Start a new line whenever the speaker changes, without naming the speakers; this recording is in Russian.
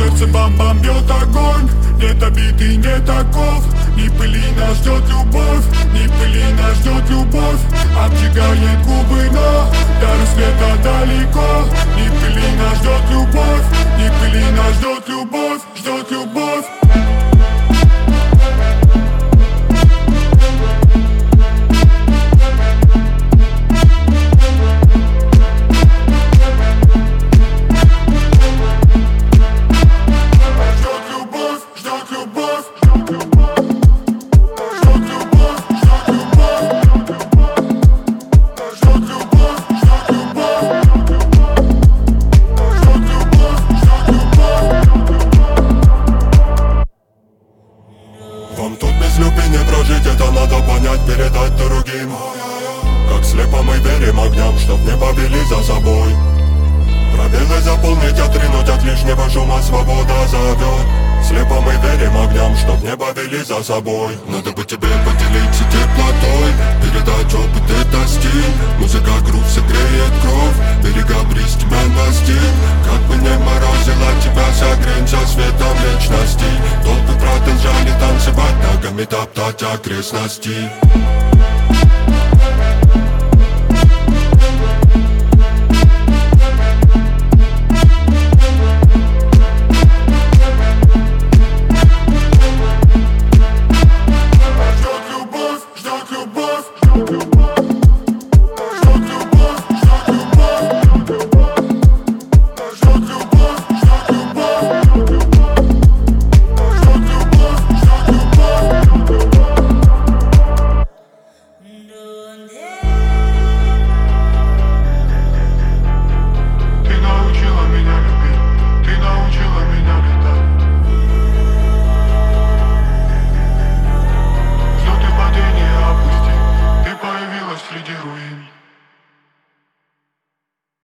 сердце бам-бам бьет огонь. Нет обид и нет оков. Ни пыли нас ждет любовь, ни пыли нас ждет любовь. Обжигает губы, но до рассвета далеко. Ни пыли нас ждет любовь, ни пыли нас ждет любовь, ждет любовь.
Вам тут без любви не прожить, это надо понять, передать другим. Как слепо мы верим огням, чтоб не повели за собой. Пробелы заполнить, отринуть от лишнего шума, свобода зовет. Слепо мы верим огням, чтоб не повели за собой. Надо бы тебе поделиться теплотой, передать опыт, это стиль. Музыка, грув согреет кровь, берега бриз тебя настиг. Как бы не морозило тебя, согрень со светом вечности. Толпы продолжали танцевать, ногами топтать окрестности.